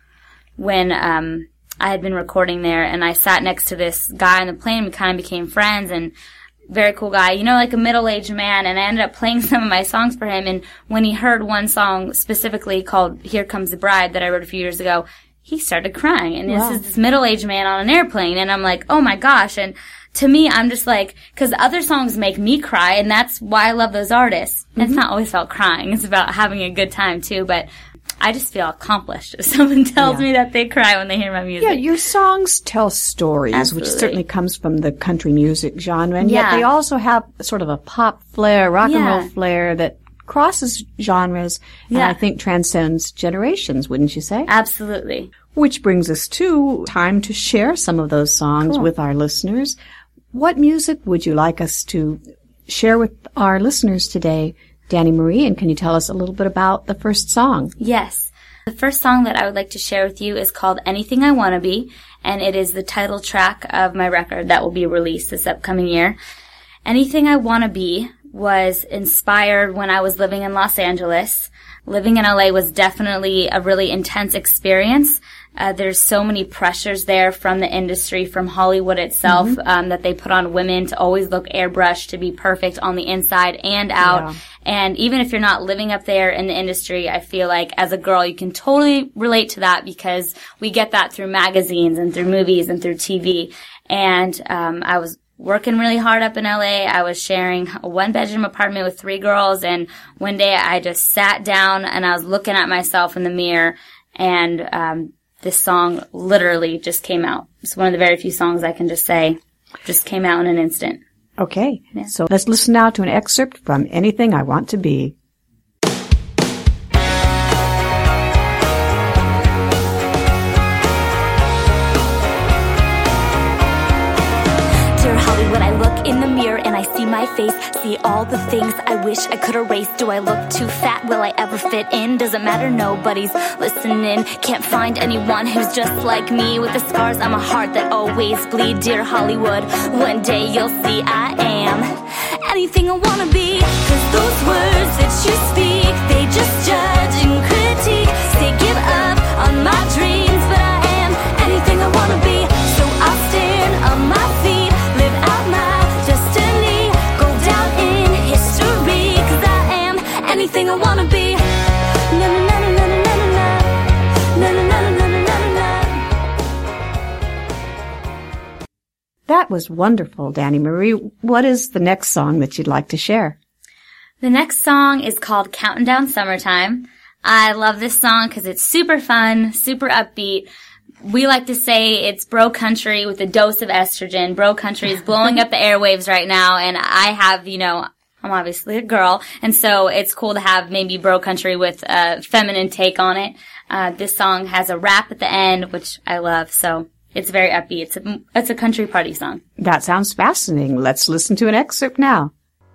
when I had been recording there, and I sat next to this guy on the plane. We kind of became friends, and very cool guy, like a middle-aged man, and I ended up playing some of my songs for him. And when he heard one song specifically called Here Comes the Bride that I wrote a few years ago, he started crying. And This is this middle-aged man on an airplane, and I'm like, oh my gosh. And to me, I'm just like, because other songs make me cry, and that's why I love those artists. Mm-hmm. It's not always about crying. It's about having a good time, too. But I just feel accomplished if someone tells me that they cry when they hear my music. Yeah, your songs tell stories, Absolutely. Which certainly comes from the country music genre, and yet they also have sort of a pop flair, rock and roll flair that crosses genres and I think transcends generations, wouldn't you say? Absolutely. Which brings us to time to share some of those songs with our listeners. What music would you like us to share with our listeners today, Danny Marie? And can you tell us a little bit about the first song? Yes. The first song that I would like to share with you is called Anything I Wanna Be, and it is the title track of my record that will be released this upcoming year. Anything I Wanna Be was inspired when I was living in Los Angeles. Living in LA was definitely a really intense experience. There's so many pressures there from the industry, from Hollywood itself, that they put on women to always look airbrushed, to be perfect on the inside and out. Yeah. And even if you're not living up there in the industry, I feel like as a girl, you can totally relate to that because we get that through magazines and through movies and through TV. And I was working really hard up in LA. I was sharing a 1-bedroom apartment with 3 girls, and one day I just sat down and I was looking at myself in the mirror, and this song literally just came out. It's one of the very few songs I can just say just came out in an instant. Okay. Yeah. So let's listen now to an excerpt from Anything I Want to Be. When I look in the mirror and I see my face, see all the things I wish I could erase. Do I look too fat? Will I ever fit in? Doesn't matter, nobody's listening. Can't find anyone who's just like me. With the scars on my heart that always bleed. Dear Hollywood, one day you'll see I am anything I wanna be. 'Cause those words that you speak, they just judge and critique. Say give up on my dreams, but I am anything I wanna be. So I'll stand on my feet, live out my destiny, go down in history, 'cause I am anything I wanna be. Na na na na na na na na na na na na na. That was wonderful, Danny Marie. What is the next song that you'd like to share? The next song is called Counting Down Summertime. I love this song because it's super fun, super upbeat. We like to say it's bro country with a dose of estrogen. Bro country is blowing up the airwaves right now, and I have, I'm obviously a girl, and so it's cool to have maybe bro country with a feminine take on it. This song has a rap at the end, which I love, so it's very upbeat. It's a country party song. That sounds fascinating. Let's listen to an excerpt now.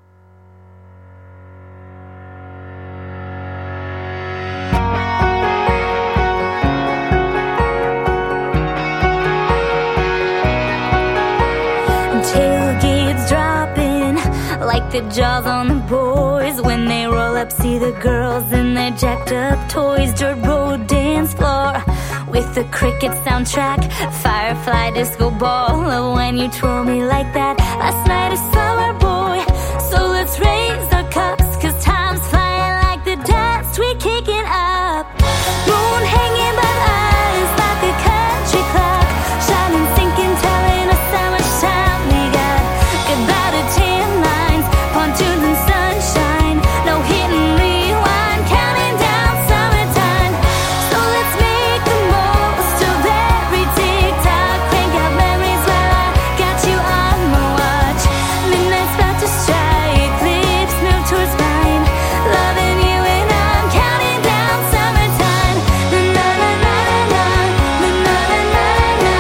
Tailgates dropping like the jaws on the boys. When they roll up, see the girls in their jacked up toys. Dirt road dance floor with the cricket soundtrack. Firefly disco ball. Oh, when you twirl me like that. Last night a summer boy. So let's raise our cups, 'cause time's flying like the dance we kicking up. Moon hanging by us like a country clock. Shining, sinking, telling us how much time we got. Goodbye to tan lines, pontoons and sunshine. No hit and rewind, counting down summertime. So let's make the most of every tick-tock. Crank out memories while I got you on my watch. Midnight's about to strike, lips move towards mine. Loving you and I'm counting down summertime. Na-na-na-na-na, na-na-na-na-na.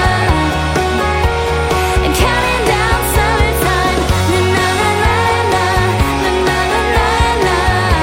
And counting down summertime. Na-na-na-na-na, na-na-na-na-na.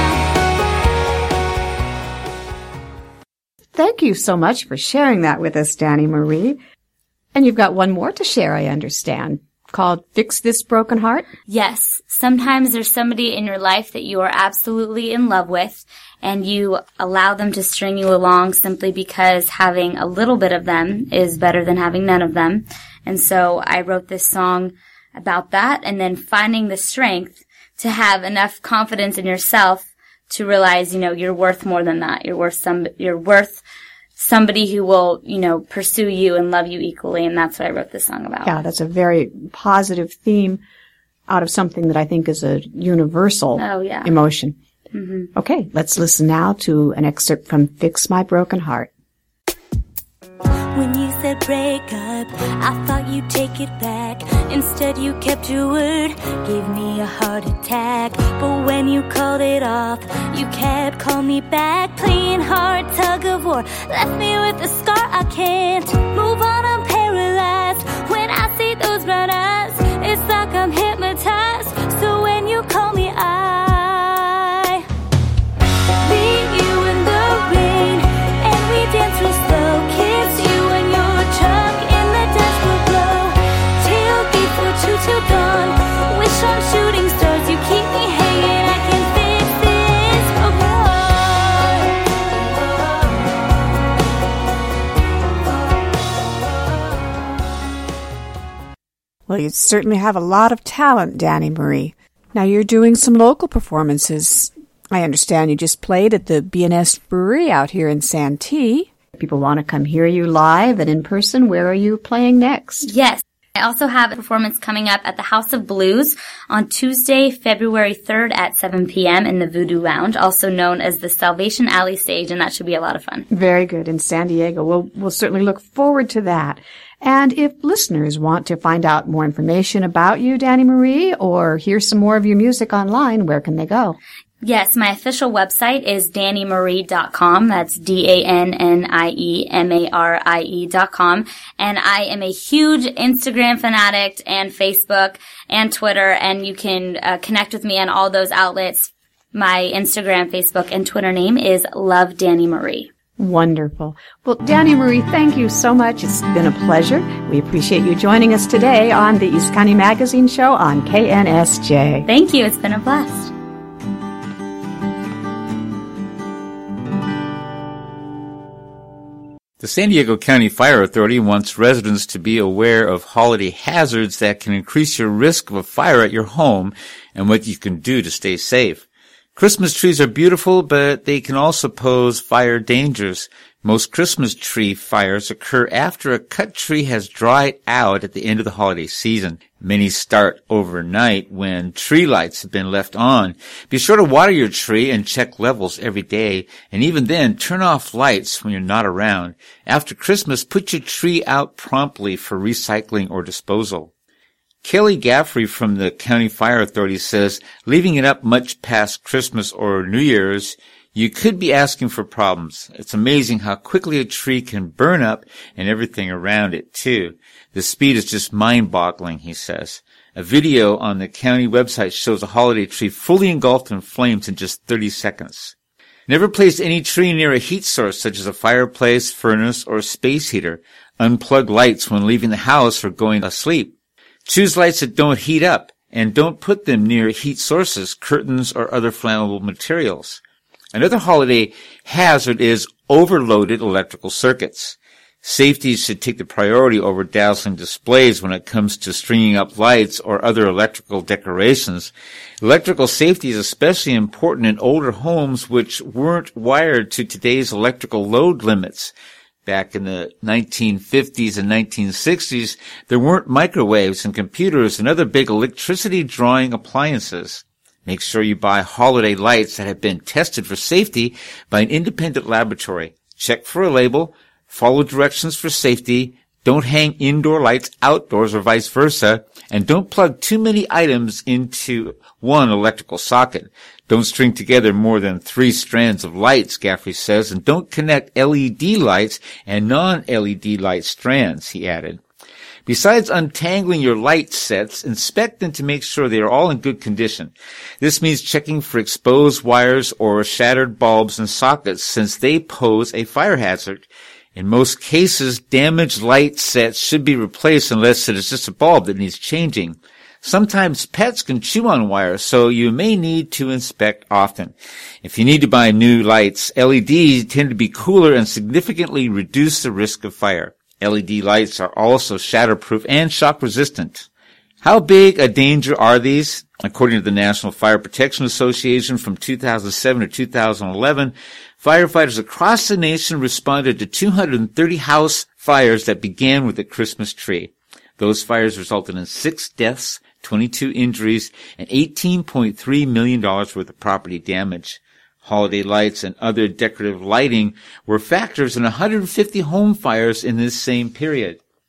Thank you so much for sharing that with us, Danny Marie. And you've got one more to share, I understand, called Fix This Broken Heart? Yes. Sometimes there's somebody in your life that you are absolutely in love with, and you allow them to string you along simply because having a little bit of them is better than having none of them. And so I wrote this song about that, and then finding the strength to have enough confidence in yourself to realize, you're worth more than that. You're worth somebody who will, pursue you and love you equally. And that's what I wrote this song about. Yeah, that's a very positive theme out of something that I think is a universal emotion. Mm-hmm. Okay, let's listen now to an excerpt from Fix My Broken Heart. When you said break up, I thought you'd take it back Instead you kept your word, gave me a heart attack. But when you called it off, you kept calling me back. Playing hard tug of war, left me with a scar. I can't move on, I'm paralyzed. When I see those brown eyes, it's like I'm hypnotized. So when you call me, I meet you in the rain, and we dance real slow. Kiss you in your truck in the dashboard glow. Tailgate for 2 till dawn. Wish on shooting stars, you keep me hanging. I can fix this Well, you certainly have a lot of talent, Danny Marie. Now you're doing some local performances. I understand you just played at the B&S Brewery out here in Santee. People want to come hear you live and in person. Where are you playing next? Yes. I also have a performance coming up at the House of Blues on Tuesday, February 3rd at 7 p.m. in the Voodoo Lounge, also known as the Salvation Alley stage, and that should be a lot of fun. Very good. In San Diego. We'll certainly look forward to that. And if listeners want to find out more information about you, Danny Marie, or hear some more of your music online, where can they go? Yes, my official website is DannyMarie.com. That's DANNIEMARIE.com. And I am a huge Instagram fanatic and Facebook and Twitter, and you can connect with me on all those outlets. My Instagram, Facebook, and Twitter name is Love Danny Marie. Wonderful. Well, Danny Marie, thank you so much. It's been a pleasure. We appreciate you joining us today on the East County Magazine Show on KNSJ. Thank you. It's been a blast. The San Diego County Fire Authority wants residents to be aware of holiday hazards that can increase your risk of a fire at your home and what you can do to stay safe. Christmas trees are beautiful, but they can also pose fire dangers. Most Christmas tree fires occur after a cut tree has dried out at the end of the holiday season. Many start overnight when tree lights have been left on. Be sure to water your tree and check levels every day, and even then, turn off lights when you're not around. After Christmas, put your tree out promptly for recycling or disposal. Kelly Gaffrey from the County Fire Authority says, leaving it up much past Christmas or New Year's, you could be asking for problems. It's amazing how quickly a tree can burn up and everything around it, too. The speed is just mind-boggling, he says. A video on the county website shows a holiday tree fully engulfed in flames in just 30 seconds. Never place any tree near a heat source such as a fireplace, furnace, or space heater. Unplug lights when leaving the house or going to sleep. Choose lights that don't heat up, and don't put them near heat sources, curtains, or other flammable materials. Another holiday hazard is overloaded electrical circuits. Safety should take the priority over dazzling displays when it comes to stringing up lights or other electrical decorations. Electrical safety is especially important in older homes which weren't wired to today's electrical load limits. Back in the 1950s and 1960s, there weren't microwaves and computers and other big electricity-drawing appliances. Make sure you buy holiday lights that have been tested for safety by an independent laboratory. Check for a label, follow directions for safety, don't hang indoor lights outdoors or vice versa, and don't plug too many items into one electrical socket. Don't string together more than 3 strands of lights, Gaffrey says, and don't connect LED lights and non-LED light strands, he added. Besides untangling your light sets, inspect them to make sure they are all in good condition. This means checking for exposed wires or shattered bulbs and sockets, since they pose a fire hazard. In most cases, damaged light sets should be replaced unless it is just a bulb that needs changing. Sometimes pets can chew on wires, so you may need to inspect often. If you need to buy new lights, LEDs tend to be cooler and significantly reduce the risk of fire. LED lights are also shatterproof and shock resistant. How big a danger are these? According to the National Fire Protection Association, from 2007 to 2011, firefighters across the nation responded to 230 house fires that began with a Christmas tree. Those fires resulted in 6 deaths, 22 injuries, and $18.3 million worth of property damage. Holiday lights and other decorative lighting were factors in 150 home fires in this same period.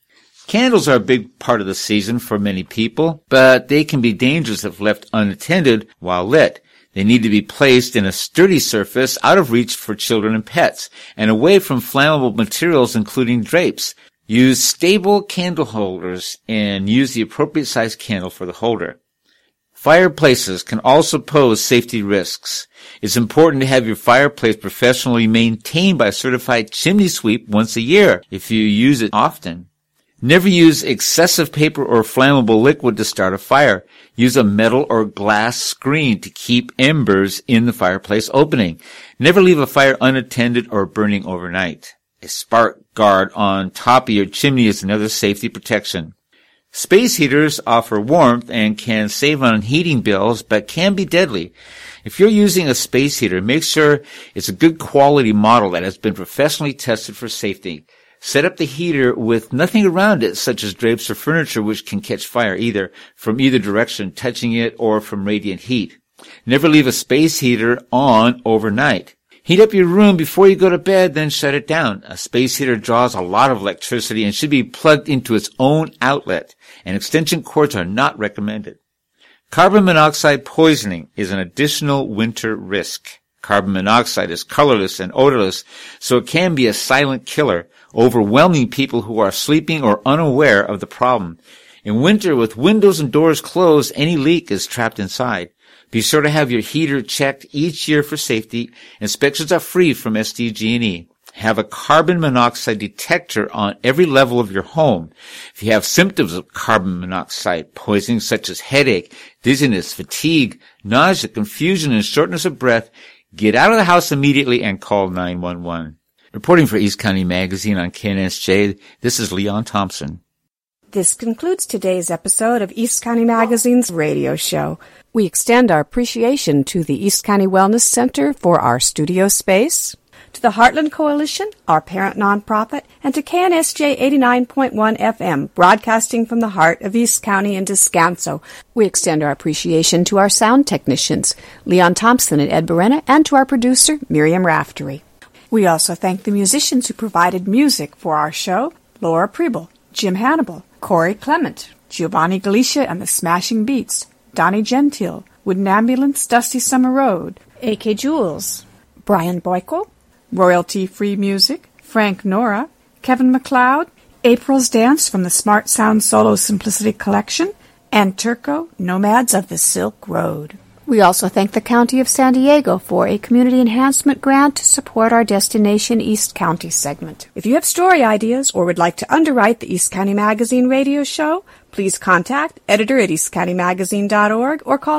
Candles are a big part of the season for many people, but they can be dangerous if left unattended while lit. They need to be placed in a sturdy surface out of reach for children and pets, and away from flammable materials including drapes. Use stable candle holders and use the appropriate size candle for the holder. Fireplaces can also pose safety risks. It's important to have your fireplace professionally maintained by a certified chimney sweep once a year if you use it often. Never use excessive paper or flammable liquid to start a fire. Use a metal or glass screen to keep embers in the fireplace opening. Never leave a fire unattended or burning overnight. A spark guard on top of your chimney is another safety protection. Space heaters offer warmth and can save on heating bills, but can be deadly. If you're using a space heater, make sure it's a good quality model that has been professionally tested for safety. Set up the heater with nothing around it, such as drapes or furniture, which can catch fire either from either direction, touching it, or from radiant heat. Never leave a space heater on overnight. Heat up your room before you go to bed, then shut it down. A space heater draws a lot of electricity and should be plugged into its own outlet, and extension cords are not recommended. Carbon monoxide poisoning is an additional winter risk. Carbon monoxide is colorless and odorless, so it can be a silent killer, overwhelming people who are sleeping or unaware of the problem. In winter, with windows and doors closed, any leak is trapped inside. Be sure to have your heater checked each year for safety. Inspections are free from SDG&E. Have a carbon monoxide detector on every level of your home. If you have symptoms of carbon monoxide poisoning, such as headache, dizziness, fatigue, nausea, confusion, and shortness of breath, get out of the house immediately and call 911. Reporting for East County Magazine on KNSJ, this is Leon Thompson. This concludes today's episode of East County Magazine's radio show. We extend our appreciation to the East County Wellness Center for our studio space, to the Heartland Coalition, our parent nonprofit, and to KNSJ 89.1 FM, broadcasting from the heart of East County and Descanso. We extend our appreciation to our sound technicians, Leon Thompson and Ed Berena, and to our producer, Miriam Raftery. We also thank the musicians who provided music for our show, Laura Preble, Jim Hannibal, Corey Clement, Giovanni Galicia and the Smashing Beats, Donnie Gentile, Wooden Ambulance, Dusty Summer Road, A.K. Jules, Brian Boyko, Royalty-Free Music, Frank Nora, Kevin MacLeod, April's Dance from the Smart Sound Solo Simplicity Collection, and Turco, Nomads of the Silk Road. We also thank the County of San Diego for a community enhancement grant to support our Destination East County segment. If you have story ideas or would like to underwrite the East County Magazine radio show, please contact editor at eastcountymagazine.org or call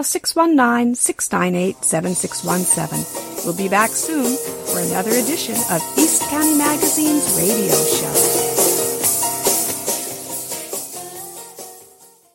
619-698-7617. We'll be back soon for another edition of East County Magazine's radio show.